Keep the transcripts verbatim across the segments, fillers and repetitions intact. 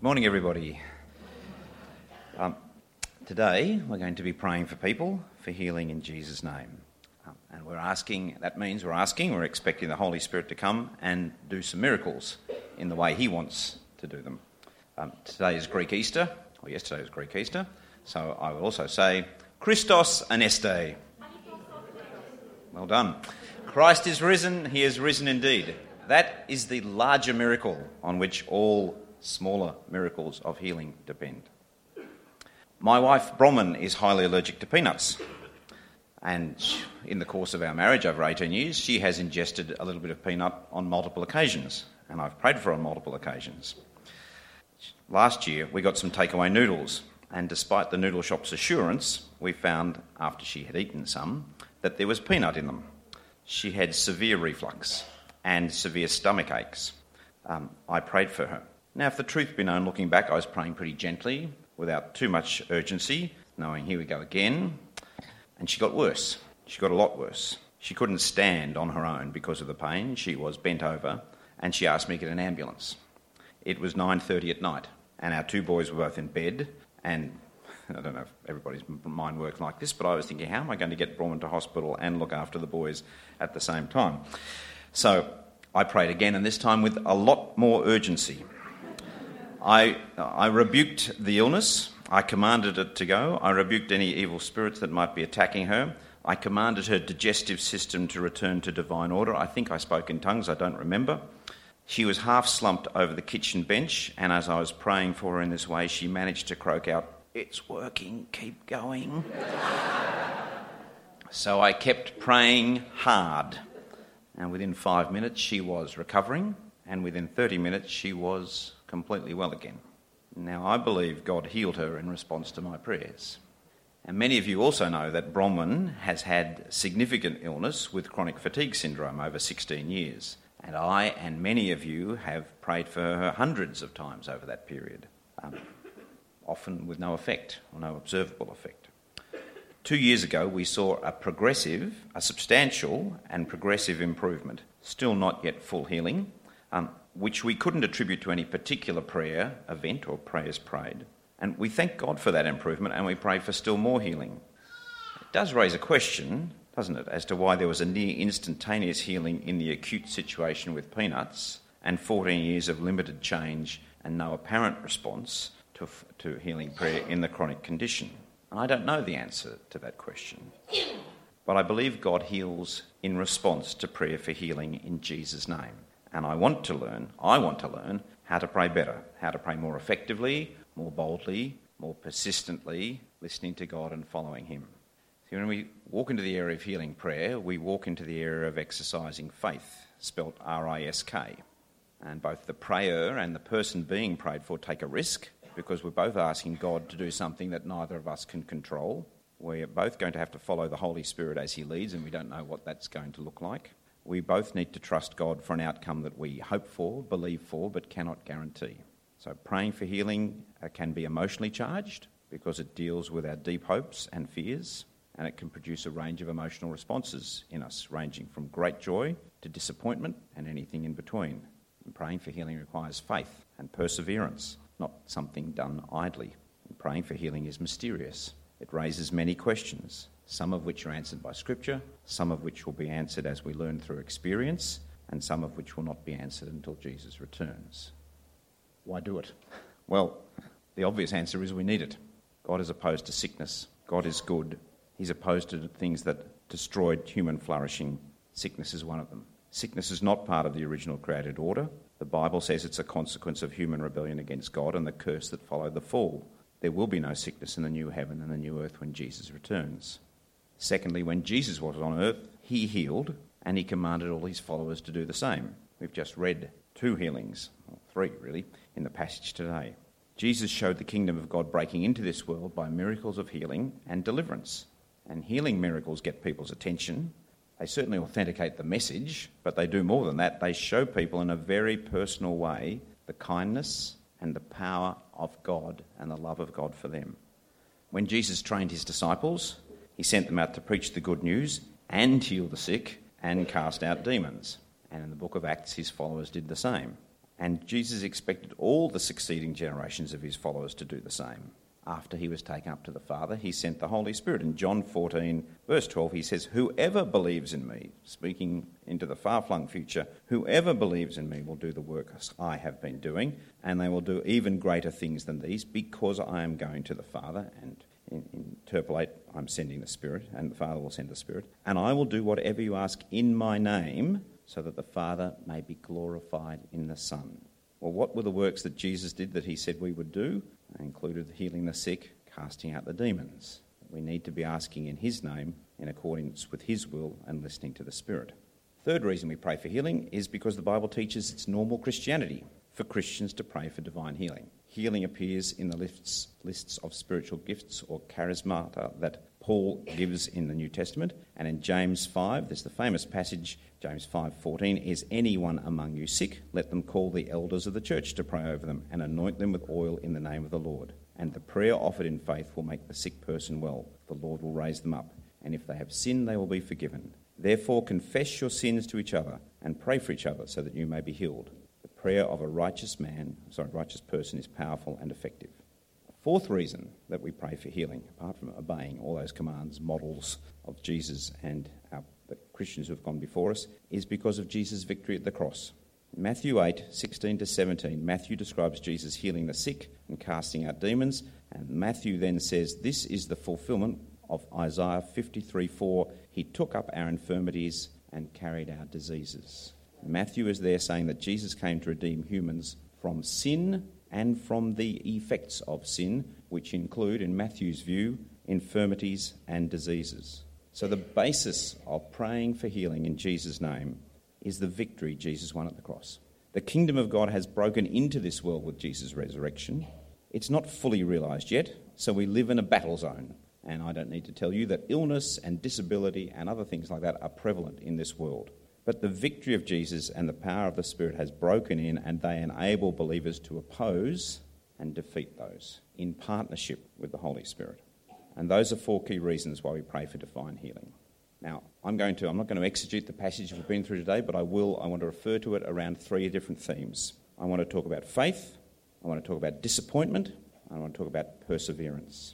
Morning, everybody. Um, today, we're going to be praying for people for healing in Jesus' name. Um, and we're asking, that means we're asking, we're expecting the Holy Spirit to come and do some miracles in the way he wants to do them. Um, today is Greek Easter, or yesterday was Greek Easter, so I will also say, Christos Aneste. Well done. Christ is risen, he is risen indeed. That is the larger miracle on which all smaller miracles of healing depend. My wife, Bronwyn, is highly allergic to peanuts. And in the course of our marriage over eighteen years, she has ingested a little bit of peanut on multiple occasions. And I've prayed for her on multiple occasions. Last year, we got some takeaway noodles. And despite the noodle shop's assurance, we found, after she had eaten some, that there was peanut in them. She had severe reflux and severe stomach aches. Um, I prayed for her. Now, if the truth be known, looking back, I was praying pretty gently, without too much urgency, knowing here we go again. And she got worse. She got a lot worse. She couldn't stand on her own because of the pain. She was bent over, and she asked me to get an ambulance. It was nine thirty at night, and our two boys were both in bed, and I don't know if everybody's mind works like this, but I was thinking, how am I going to get Bronwyn to hospital and look after the boys at the same time? So I prayed again, and this time with a lot more urgency. I, I rebuked the illness. I commanded it to go. I rebuked any evil spirits that might be attacking her. I commanded her digestive system to return to divine order. I think I spoke in tongues, I don't remember. She was half slumped over the kitchen bench, and as I was praying for her in this way, she managed to croak out, "It's working, keep going." So I kept praying hard, and within five minutes she was recovering, and within thirty minutes she was completely well again. Now, I believe God healed her in response to my prayers. And many of you also know that Bronwyn has had significant illness with chronic fatigue syndrome over sixteen years. And I and many of you have prayed for her hundreds of times over that period, um, often with no effect or no observable effect. Two years ago, we saw a progressive, a substantial and progressive improvement, still not yet full healing, um, which we couldn't attribute to any particular prayer event or prayers prayed. And we thank God for that improvement, and we pray for still more healing. It does raise a question, doesn't it, as to why there was a near instantaneous healing in the acute situation with peanuts and fourteen years of limited change and no apparent response to, to healing prayer in the chronic condition. And I don't know the answer to that question. But I believe God heals in response to prayer for healing in Jesus' name. And I want to learn, I want to learn how to pray better, how to pray more effectively, more boldly, more persistently, listening to God and following him. See, when we walk into the area of healing prayer, we walk into the area of exercising faith, spelt R I S K. And both the prayer and the person being prayed for take a risk, because we're both asking God to do something that neither of us can control. We're both going to have to follow the Holy Spirit as he leads, and we don't know what that's going to look like. We both need to trust God for an outcome that we hope for, believe for, but cannot guarantee. So praying for healing uh, can be emotionally charged because it deals with our deep hopes and fears, and it can produce a range of emotional responses in us, ranging from great joy to disappointment and anything in between. And praying for healing requires faith and perseverance, not something done idly. And praying for healing is mysterious. It raises many questions, some of which are answered by Scripture, some of which will be answered as we learn through experience, and some of which will not be answered until Jesus returns. Why do it? Well, the obvious answer is we need it. God is opposed to sickness. God is good. He's opposed to things that destroyed human flourishing. Sickness is one of them. Sickness is not part of the original created order. The Bible says it's a consequence of human rebellion against God and the curse that followed the fall. There will be no sickness in the new heaven and the new earth when Jesus returns. Secondly, when Jesus was on earth, he healed, and he commanded all his followers to do the same. We've just read two healings, or three really, in the passage today. Jesus showed the kingdom of God breaking into this world by miracles of healing and deliverance. And healing miracles get people's attention. They certainly authenticate the message, but they do more than that. They show people in a very personal way the kindness and the power of God and the love of God for them. When Jesus trained his disciples, he sent them out to preach the good news and heal the sick and cast out demons. And in the book of Acts, his followers did the same. And Jesus expected all the succeeding generations of his followers to do the same. After he was taken up to the Father, he sent the Holy Spirit. In John fourteen, verse twelve, he says, "Whoever believes in me," speaking into the far-flung future, "whoever believes in me will do the works I have been doing, and they will do even greater things than these, because I am going to the Father." And in, interpolate, I'm sending the Spirit, and the Father will send the Spirit. "And I will do whatever you ask in my name, so that the Father may be glorified in the Son." Well, what were the works that Jesus did that he said we would do? They included healing the sick, casting out the demons. We need to be asking in his name, in accordance with his will, and listening to the Spirit. Third reason we pray for healing is because the Bible teaches it's normal Christianity for Christians to pray for divine healing. Healing appears in the lists, lists of spiritual gifts or charismata that Paul gives in the New Testament. And in James five, there's the famous passage, James five fourteen, "Is anyone among you sick? Let them call the elders of the church to pray over them and anoint them with oil in the name of the Lord. And the prayer offered in faith will make the sick person well. The Lord will raise them up. And if they have sinned, they will be forgiven. Therefore confess your sins to each other and pray for each other so that you may be healed. The prayer of a righteous man, sorry, righteous person is powerful and effective." Fourth reason that we pray for healing, apart from obeying all those commands, models of Jesus and our, the Christians who have gone before us, is because of Jesus' victory at the cross. In Matthew eight, sixteen to seventeen, Matthew describes Jesus healing the sick and casting out demons, and Matthew then says, "This is the fulfillment of Isaiah fifty-three four, he took up our infirmities and carried our diseases." Matthew is there saying that Jesus came to redeem humans from sin and from the effects of sin, which include, in Matthew's view, infirmities and diseases. So the basis of praying for healing in Jesus' name is the victory Jesus won at the cross. The kingdom of God has broken into this world with Jesus' resurrection. It's not fully realised yet, so we live in a battle zone. And I don't need to tell you that illness and disability and other things like that are prevalent in this world. But the victory of Jesus and the power of the Spirit has broken in, and they enable believers to oppose and defeat those in partnership with the Holy Spirit. And those are four key reasons why we pray for divine healing. Now, I'm going to, I'm not going to exegete the passage we've been through today, but I will, I want to refer to it around three different themes. I want to talk about faith, I want to talk about disappointment, and I want to talk about perseverance.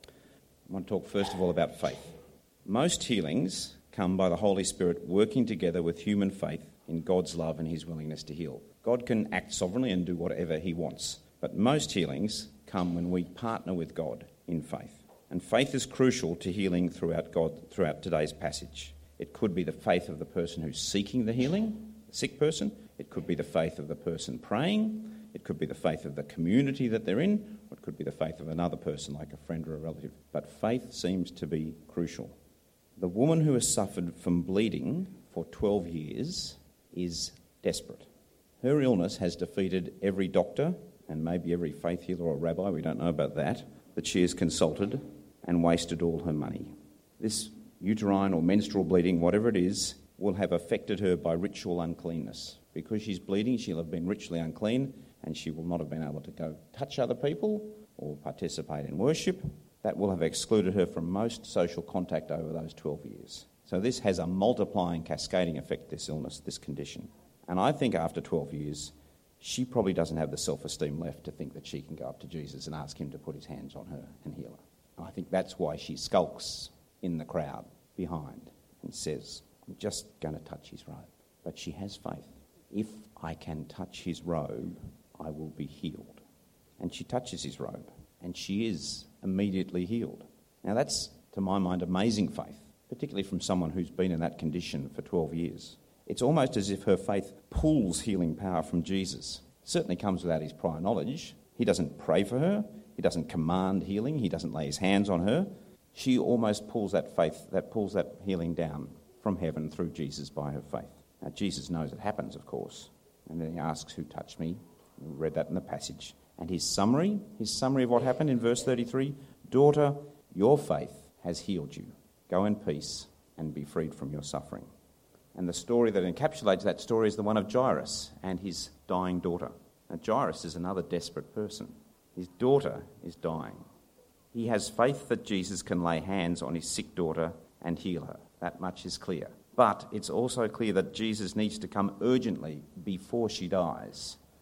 I want to talk first of all about faith. Most healings come by the Holy Spirit working together with human faith in God's love and his willingness to heal. God can act sovereignly and do whatever he wants, but most healings come when we partner with God in faith. And faith is crucial to healing throughout God, throughout today's passage. It could be the faith of the person who's seeking the healing, the sick person. It could be the faith of the person praying. It could be the faith of the community that they're in. Or it could be the faith of another person, like a friend or a relative. But faith seems to be crucial. The woman who has suffered from bleeding for twelve years is desperate. Her illness has defeated every doctor and maybe every faith healer or rabbi, we don't know about that, that she has consulted and wasted all her money. This uterine or menstrual bleeding, whatever it is, will have affected her by ritual uncleanness. Because she's bleeding, she'll have been ritually unclean and she will not have been able to go touch other people or participate in worship. That will have excluded her from most social contact over those twelve years. So this has a multiplying, cascading effect, this illness, this condition. And I think after twelve years, she probably doesn't have the self-esteem left to think that she can go up to Jesus and ask him to put his hands on her and heal her. And I think that's why she skulks in the crowd behind and says, "I'm just going to touch his robe." But she has faith. If I can touch his robe, I will be healed. And she touches his robe, and she is immediately healed. Now that's, to my mind, amazing faith, particularly from someone who's been in that condition for twelve years. It's almost as if her faith pulls healing power from Jesus. It certainly comes without his prior knowledge. He doesn't pray for her. He doesn't command healing. He doesn't lay his hands on her. She almost pulls that faith, that pulls that healing down from heaven through Jesus by her faith. Now Jesus knows it happens, of course. And then he asks, "Who touched me?" We read that in the passage. And his summary, his summary of what happened in verse thirty-three, "Daughter, your faith has healed you. Go in peace and be freed from your suffering." And the story that encapsulates that story is the one of Jairus and his dying daughter. Now Jairus is another desperate person. His daughter is dying. He has faith that Jesus can lay hands on his sick daughter and heal her. That much is clear. But it's also clear that Jesus needs to come urgently before she dies.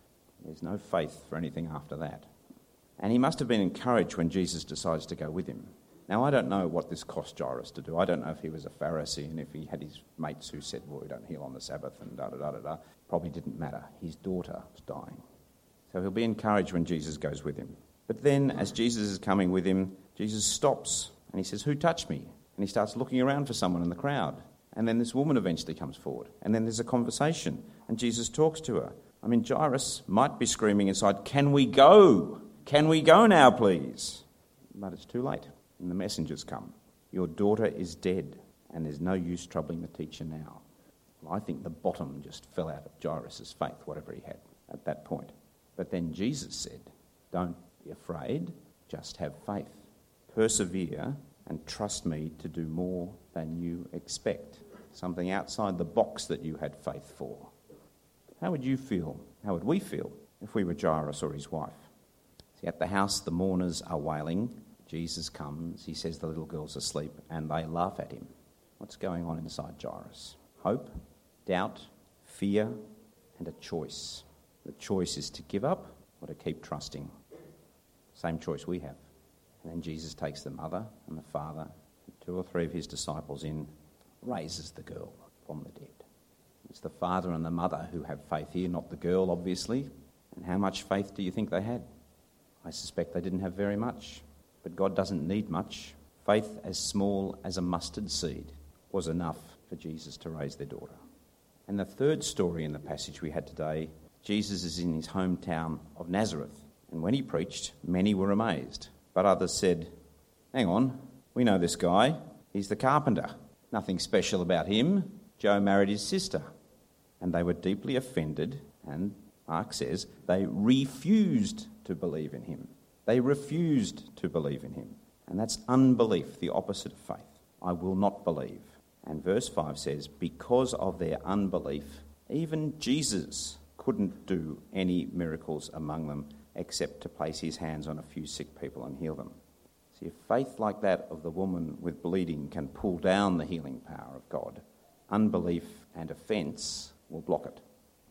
There's no faith for anything after that. And he must have been encouraged when Jesus decides to go with him. Now, I don't know what this cost Jairus to do. I don't know if he was a Pharisee and if he had his mates who said, well, we don't heal on the Sabbath and da-da-da-da-da. Probably didn't matter. His daughter was dying. So he'll be encouraged when Jesus goes with him. But then, as Jesus is coming with him, Jesus stops and he says, who touched me? And he starts looking around for someone in the crowd. And then this woman eventually comes forward. And then there's a conversation and Jesus talks to her. I mean, Jairus might be screaming inside, can we go? Can we go now, please? But it's too late. And the messengers come. Your daughter is dead, and there's no use troubling the teacher now. Well, I think the bottom just fell out of Jairus' faith, whatever he had at that point. But then Jesus said, don't be afraid, just have faith. Persevere and trust me to do more than you expect. Something outside the box that you had faith for. How would you feel? How would we feel if we were Jairus or his wife? See, at the house, the mourners are wailing. Jesus comes, he says the little girl's asleep, and they laugh at him. What's going on inside Jairus? Hope, doubt, fear, and a choice. The choice is to give up or to keep trusting. Same choice we have. And then Jesus takes the mother and the father, and two or three of his disciples in, raises the girl from the dead. It's the father and the mother who have faith here, not the girl, obviously. And how much faith do you think they had? I suspect they didn't have very much. But God doesn't need much. Faith as small as a mustard seed was enough for Jesus to raise their daughter. And the third story in the passage we had today, Jesus is in his hometown of Nazareth. And when he preached, many were amazed. But others said, hang on, we know this guy. He's the carpenter. Nothing special about him. Joe married his sister. And they were deeply offended, and Mark says they refused to believe in him. They refused to believe in him. And that's unbelief, the opposite of faith. I will not believe. And verse five says, because of their unbelief, even Jesus couldn't do any miracles among them except to place his hands on a few sick people and heal them. See, if faith like that of the woman with bleeding can pull down the healing power of God, unbelief and offence will block it.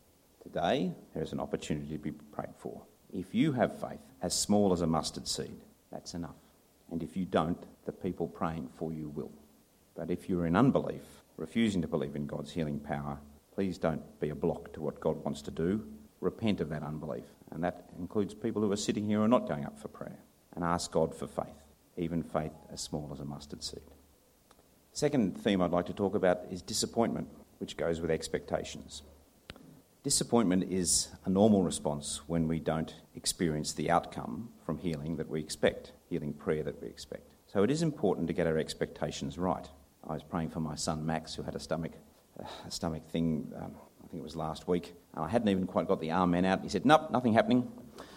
Today, there is an opportunity to be prayed for. If you have faith as small as a mustard seed, that's enough. And if you don't, the people praying for you will. But if you're in unbelief, refusing to believe in God's healing power, please don't be a block to what God wants to do. Repent of that unbelief. And that includes people who are sitting here and not going up for prayer. And ask God for faith, even faith as small as a mustard seed. Second theme I'd like to talk about is disappointment, which goes with expectations. Disappointment is a normal response when we don't experience the outcome from healing that we expect, healing prayer that we expect. So it is important to get our expectations right. I was praying for my son Max, who had a stomach a stomach thing, um, I think it was last week, and I hadn't even quite got the amen out. He said, nope, nothing happening.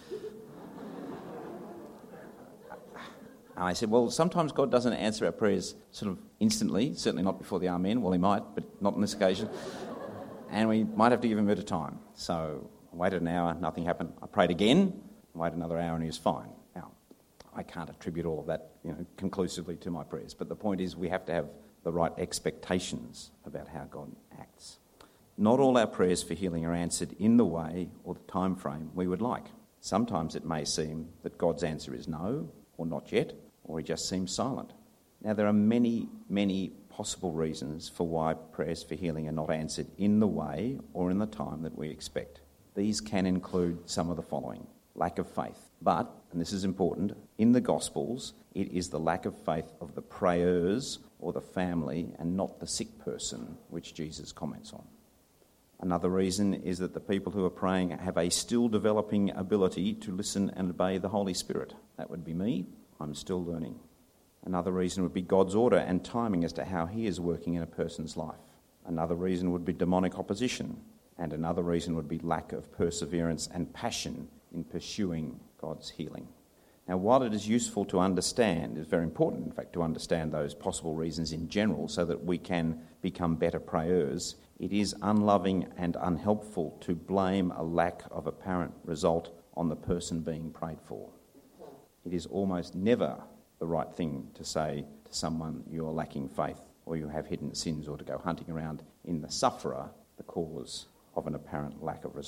And I said, well, sometimes God doesn't answer our prayers sort of instantly, certainly not before the amen. Well, he might, but not on this occasion. And we might have to give him a bit of time. So I waited an hour, nothing happened. I prayed again, waited another hour, and he was fine. Now, I can't attribute all of that, you know, conclusively to my prayers. But the point is we have to have the right expectations about how God acts. Not all our prayers for healing are answered in the way or the time frame we would like. Sometimes it may seem that God's answer is no, or not yet, or he just seems silent. Now, there are many, many possible reasons for why prayers for healing are not answered in the way or in the time that we expect. These can include some of the following. Lack of faith. But, and this is important, in the Gospels, it is the lack of faith of the prayers or the family and not the sick person, which Jesus comments on. Another reason is that the people who are praying have a still developing ability to listen and obey the Holy Spirit. That would be me. I'm still learning. Another reason would be God's order and timing as to how he is working in a person's life. Another reason would be demonic opposition. And another reason would be lack of perseverance and passion in pursuing God's healing. Now, while it is useful to understand, it's very important, in fact, to understand those possible reasons in general so that we can become better prayers, it is unloving and unhelpful to blame a lack of apparent result on the person being prayed for. It is almost never the right thing to say to someone you're lacking faith or you have hidden sins, or to go hunting around in the sufferer the cause of an apparent lack of result.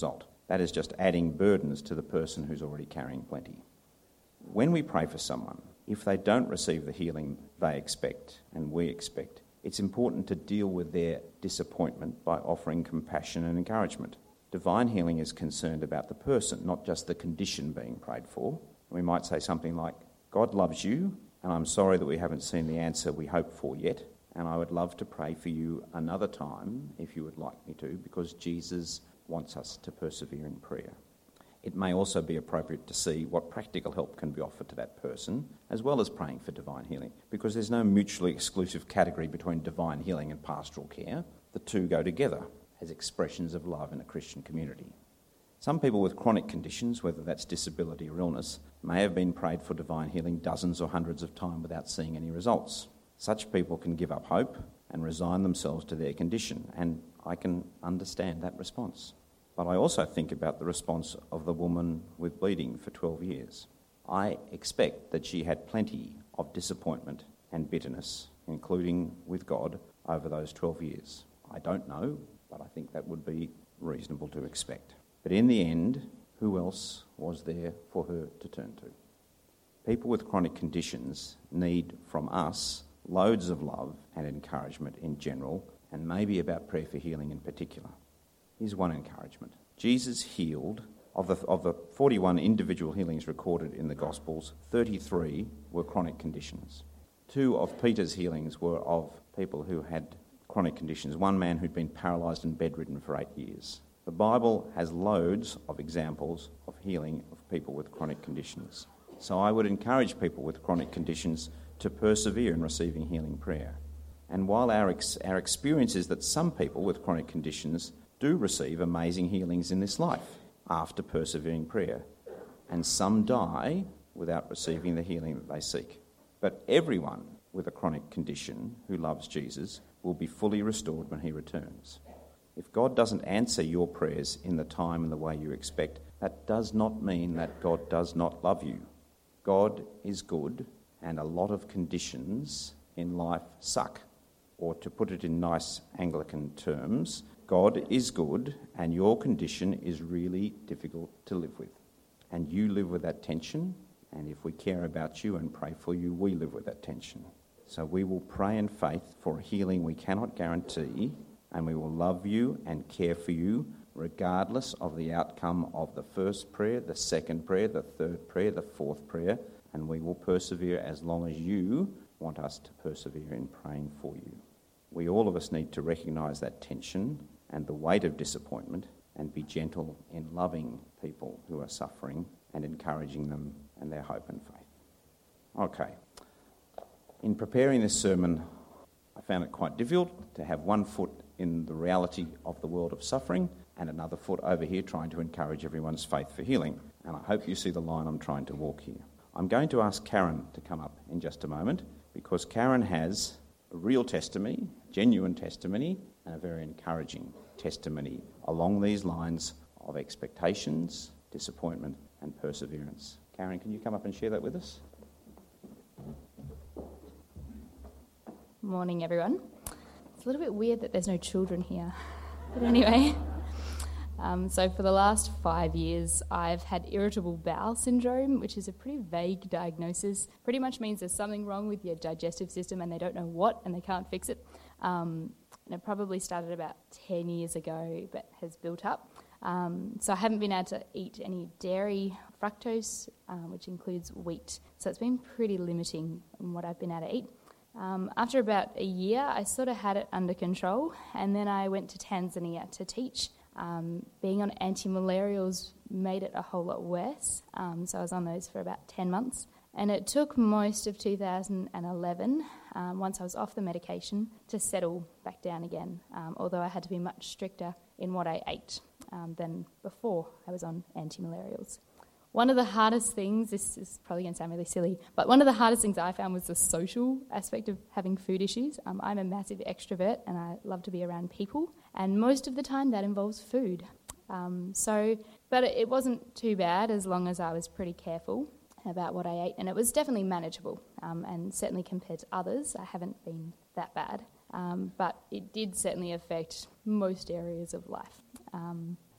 That is just adding burdens to the person who's already carrying plenty. When we pray for someone, if they don't receive the healing they expect and we expect, it's important to deal with their disappointment by offering compassion and encouragement. Divine healing is concerned about the person, not just the condition being prayed for. We might say something like, God loves you, and I'm sorry that we haven't seen the answer we hope for yet, and I would love to pray for you another time if you would like me to, because Jesus wants us to persevere in prayer. It may also be appropriate to see what practical help can be offered to that person, as well as praying for divine healing, because there's no mutually exclusive category between divine healing and pastoral care. The two go together as expressions of love in a Christian community. Some people with chronic conditions, whether that's disability or illness, may have been prayed for divine healing dozens or hundreds of times without seeing any results. Such people can give up hope and resign themselves to their condition, and I can understand that response. But I also think about the response of the woman with bleeding for twelve years. I expect that she had plenty of disappointment and bitterness, including with God, over those twelve years. I don't know, but I think that would be reasonable to expect. But in the end, who else was there for her to turn to? People with chronic conditions need from us loads of love and encouragement in general, and maybe about prayer for healing in particular. Here's one encouragement. Jesus healed, of the, of the forty-one individual healings recorded in the Gospels, thirty-three were chronic conditions. Two of Peter's healings were of people who had chronic conditions. One man who'd been paralysed and bedridden for eight years. The Bible has loads of examples of healing of people with chronic conditions. So I would encourage people with chronic conditions to persevere in receiving healing prayer. And while our ex- our experience is that some people with chronic conditions do receive amazing healings in this life after persevering prayer, and some die without receiving the healing that they seek. But everyone with a chronic condition who loves Jesus will be fully restored when he returns. If God doesn't answer your prayers in the time and the way you expect, that does not mean that God does not love you. God is good, and a lot of conditions in life suck. Or to put it in nice Anglican terms, God is good, and your condition is really difficult to live with. And you live with that tension, and if we care about you and pray for you, we live with that tension. So we will pray in faith for a healing we cannot guarantee, and we will love you and care for you regardless of the outcome of the first prayer, the second prayer, the third prayer, the fourth prayer, and we will persevere as long as you want us to persevere in praying for you. We, all of us, need to recognise that tension and the weight of disappointment and be gentle in loving people who are suffering and encouraging them and their hope and faith. Okay. In preparing this sermon, I found it quite difficult to have one foot in the reality of the world of suffering and another foot over here trying to encourage everyone's faith for healing. And I hope you see the line I'm trying to walk here. I'm going to ask Karen to come up in just a moment, because Karen has a real testimony, genuine testimony, and a very encouraging testimony along these lines of expectations, disappointment, and perseverance. Karen, can you come up and share that with us? Morning, everyone. It's a little bit weird that there's no children here. But anyway, um, so for the last five years, I've had irritable bowel syndrome, which is a pretty vague diagnosis. Pretty much means there's something wrong with your digestive system and they don't know what and they can't fix it. Um, and it probably started about ten years ago, but has built up. Um, so I haven't been able to eat any dairy, fructose, um, which includes wheat. So it's been pretty limiting in what I've been able to eat. Um, after about a year, I sort of had it under control, and then I went to Tanzania to teach. Um, being on anti-malarials made it a whole lot worse, um, so I was on those for about ten months. And it took most of two thousand eleven, um, once I was off the medication, to settle back down again, um, although I had to be much stricter in what I ate um, than before I was on anti-malarials. One of the hardest things, this is probably going to sound really silly, but one of the hardest things I found was the social aspect of having food issues. Um, I'm a massive extrovert and I love to be around people, and most of the time that involves food. Um, so, but it wasn't too bad as long as I was pretty careful about what I ate, and it was definitely manageable, um, and certainly compared to others, I haven't been that bad. Um, but it did certainly affect most areas of life. Um,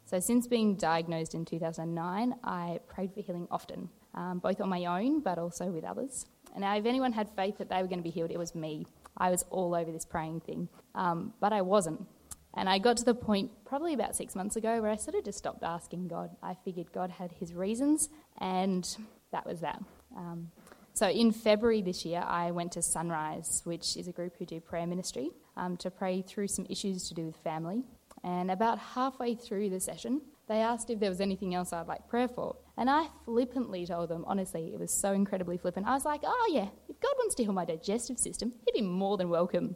So since being diagnosed in two thousand nine, I prayed for healing often, um, both on my own but also with others. And now if anyone had faith that they were going to be healed, it was me. I was all over this praying thing, um, but I wasn't. And I got to the point probably about six months ago where I sort of just stopped asking God. I figured God had his reasons, and that was that. Um, so in February this year, I went to Sunrise, which is a group who do prayer ministry, um, to pray through some issues to do with family. And about halfway through the session, they asked if there was anything else I'd like prayer for. And I flippantly told them, honestly, it was so incredibly flippant. I was like, oh yeah, if God wants to heal my digestive system, he'd be more than welcome.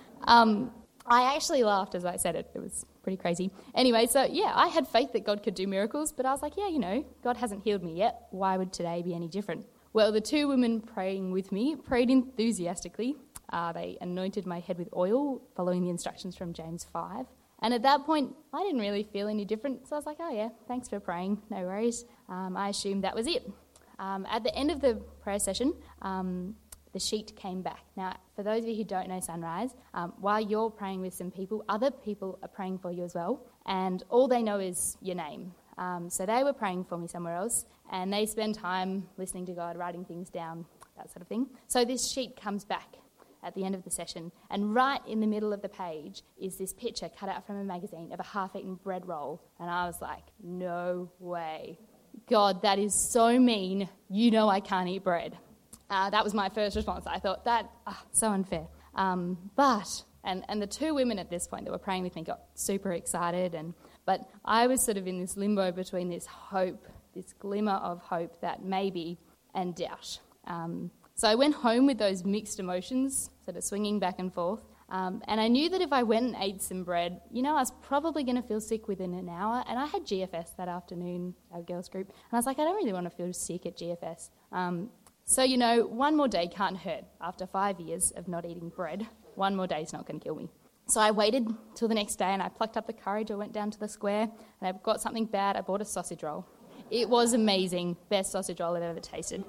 Um, I actually laughed as I said it. It was pretty crazy. Anyway, so yeah, I had faith that God could do miracles, but I was like, yeah, you know, God hasn't healed me yet. Why would today be any different? Well, the two women praying with me prayed enthusiastically. Uh, they anointed my head with oil, following the instructions from James five. And at that point, I didn't really feel any different. So I was like, oh yeah, thanks for praying. No worries. Um, I assumed that was it. Um, at the end of the prayer session, um, the sheet came back. Now, for those of you who don't know Sunrise, um, while you're praying with some people, other people are praying for you as well. And all they know is your name. Um, so they were praying for me somewhere else. And they spend time listening to God, writing things down, that sort of thing. So this sheet comes back at the end of the session, and right in the middle of the page is this picture cut out from a magazine of a half-eaten bread roll. And I was like, no way. God, that is so mean. You know I can't eat bread. Uh, that was my first response. I thought, that, oh, so unfair. Um, but, and, and the two women at this point that were praying with me got super excited, and but I was sort of in this limbo between this hope, this glimmer of hope that maybe, and doubt. Um, so I went home with those mixed emotions, sort of swinging back and forth. Um, and I knew that if I went and ate some bread, you know, I was probably going to feel sick within an hour. And I had G F S that afternoon, our girls group. And I was like, I don't really want to feel sick at G F S. Um, so, you know, one more day can't hurt. After five years of not eating bread, one more day is not going to kill me. So I waited till the next day, and I plucked up the courage. I went down to the square, and I got something bad. I bought a sausage roll. It was amazing. Best sausage roll I've ever tasted.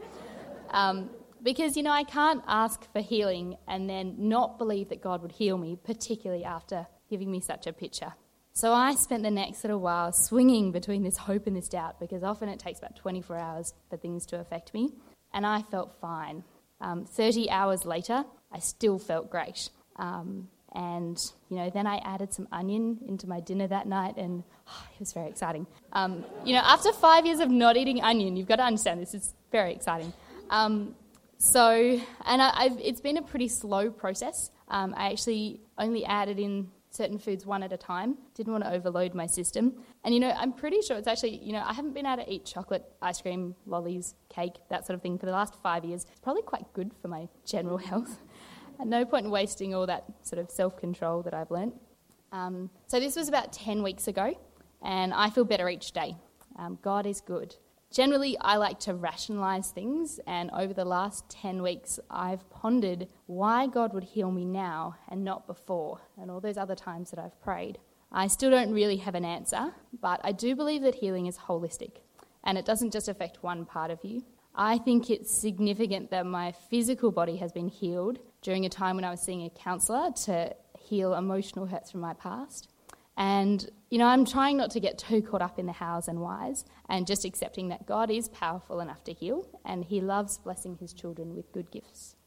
Um, Because, you know, I can't ask for healing and then not believe that God would heal me, particularly after giving me such a picture. So I spent the next little while swinging between this hope and this doubt, because often it takes about twenty-four hours for things to affect me, and I felt fine. Um, thirty hours later, I still felt great. Um, and, you know, then I added some onion into my dinner that night, and oh, it was very exciting. Um, you know, after five years of not eating onion, you've got to understand this is very exciting. Um So, and I, I've, it's been a pretty slow process. Um, I actually only added in certain foods one at a time. Didn't want to overload my system. And, you know, I'm pretty sure it's actually, you know, I haven't been able to eat chocolate, ice cream, lollies, cake, that sort of thing for the last five years. It's probably quite good for my general health. And no point in wasting all that sort of self-control that I've learnt. Um, so this was about ten weeks ago, and I feel better each day. Um, God is good. Generally, I like to rationalise things, and over the last ten weeks, I've pondered why God would heal me now and not before, and all those other times that I've prayed. I still don't really have an answer, but I do believe that healing is holistic, and it doesn't just affect one part of you. I think it's significant that my physical body has been healed during a time when I was seeing a counsellor to heal emotional hurts from my past. And, you know, I'm trying not to get too caught up in the hows and whys, and just accepting that God is powerful enough to heal, and he loves blessing his children with good gifts.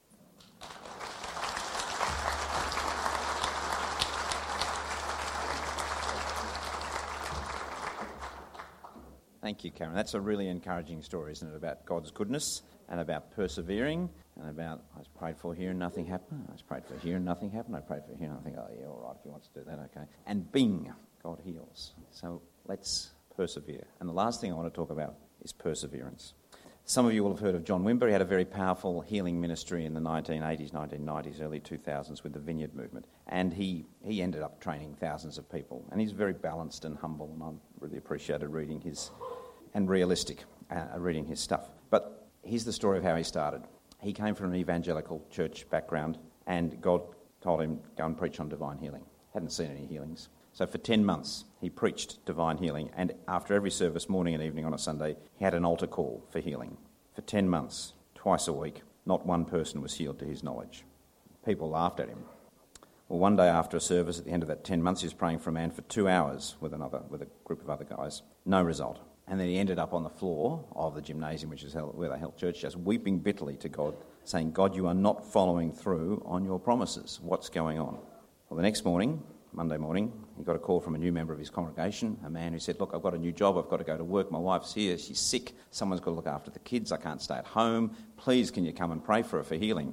Thank you, Karen. That's a really encouraging story, isn't it, about God's goodness and about persevering and about, I was prayed for here and nothing happened. I was prayed for here and nothing happened. I prayed for here and I think, oh, yeah, all right, if he wants to do that, okay. And bing, God heals. So let's persevere. And the last thing I want to talk about is perseverance. Some of you will have heard of John Wimber. He had a very powerful healing ministry in the nineteen eighties, nineteen nineties, early two thousands with the Vineyard Movement. And he, he ended up training thousands of people. And he's very balanced and humble, and I really appreciated reading his, and realistic, uh, reading his stuff. But here's the story of how he started. He came from an evangelical church background, and God told him, go and preach on divine healing. Hadn't seen any healings. So for ten months, he preached divine healing, and after every service, morning and evening on a Sunday, he had an altar call for healing. For ten months, twice a week, not one person was healed to his knowledge. People laughed at him. Well, one day after a service at the end of that ten months, he was praying for a man for two hours with another, with a group of other guys. No result. And then he ended up on the floor of the gymnasium, which is where they held church, just weeping bitterly to God, saying, God, you are not following through on your promises. What's going on? Well, the next morning, Monday morning, he got a call from a new member of his congregation, a man who said, look, I've got a new job, I've got to go to work, my wife's here, she's sick, someone's got to look after the kids, I can't stay at home, please can you come and pray for her for healing?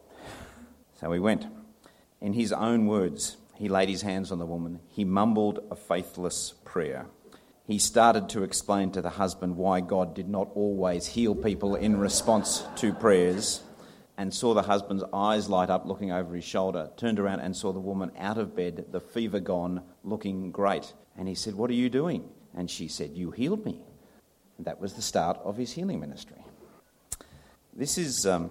So he went. In his own words, he laid his hands on the woman, he mumbled a faithless prayer. He started to explain to the husband why God did not always heal people in response to prayers, and saw the husband's eyes light up looking over his shoulder, turned around and saw the woman out of bed, the fever gone, looking great. And he said, what are you doing? And she said, you healed me. And that was the start of his healing ministry. This is, um,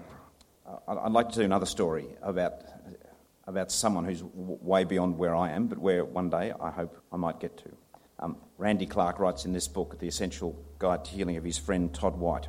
I'd like to do another story about about someone who's w- way beyond where I am, but where one day I hope I might get to. Um, Randy Clark writes in this book, The Essential Guide to Healing, of his friend Todd White.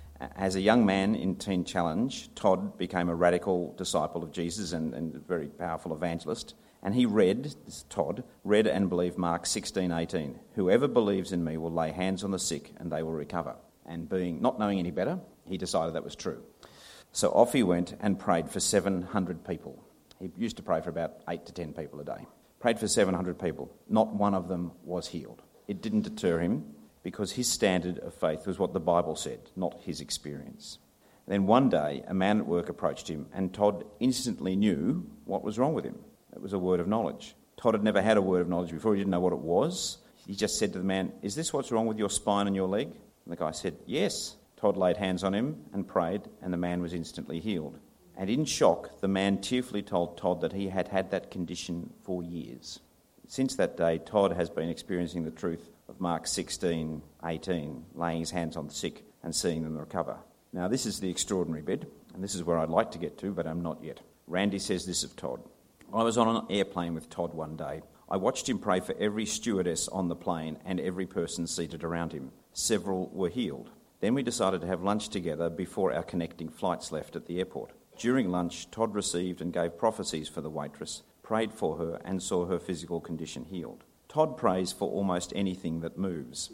As a young man in Teen Challenge, Todd became a radical disciple of Jesus and, and a very powerful evangelist. And he read, this Todd, read and believed Mark sixteen eighteen. Whoever believes in me will lay hands on the sick and they will recover. And being not knowing any better, he decided that was true. So off he went and prayed for seven hundred people. He used to pray for about eight to ten people a day. Prayed for seven hundred people. Not one of them was healed. It didn't deter him, because his standard of faith was what the Bible said, not his experience. And then one day, a man at work approached him, and Todd instantly knew what was wrong with him. It was a word of knowledge. Todd had never had a word of knowledge before. He didn't know what it was. He just said to the man, is this what's wrong with your spine and your leg? And the guy said, yes. Todd laid hands on him and prayed, and the man was instantly healed. And in shock, the man tearfully told Todd that he had had that condition for years. Since that day, Todd has been experiencing the truth of Mark sixteen eighteen, laying his hands on the sick and seeing them recover. Now, this is the extraordinary bit, and this is where I'd like to get to, but I'm not yet. Randy says this of Todd. I was on an airplane with Todd one day. I watched him pray for every stewardess on the plane and every person seated around him. Several were healed. Then we decided to have lunch together before our connecting flights left at the airport. During lunch, Todd received and gave prophecies for the waitress, prayed for her and saw her physical condition healed. Todd prays for almost anything that moves.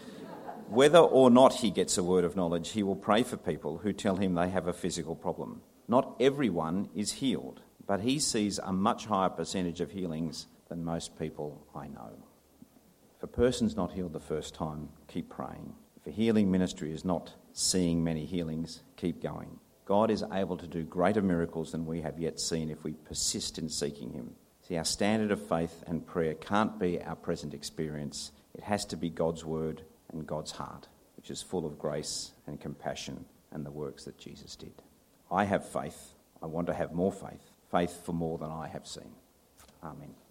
Whether or not he gets a word of knowledge, he will pray for people who tell him they have a physical problem. Not everyone is healed, but he sees a much higher percentage of healings than most people I know. If a person's not healed the first time, keep praying. If a healing ministry is not seeing many healings, keep going. God is able to do greater miracles than we have yet seen if we persist in seeking him. See, our standard of faith and prayer can't be our present experience. It has to be God's word and God's heart, which is full of grace and compassion and the works that Jesus did. I have faith. I want to have more faith. Faith for more than I have seen. Amen.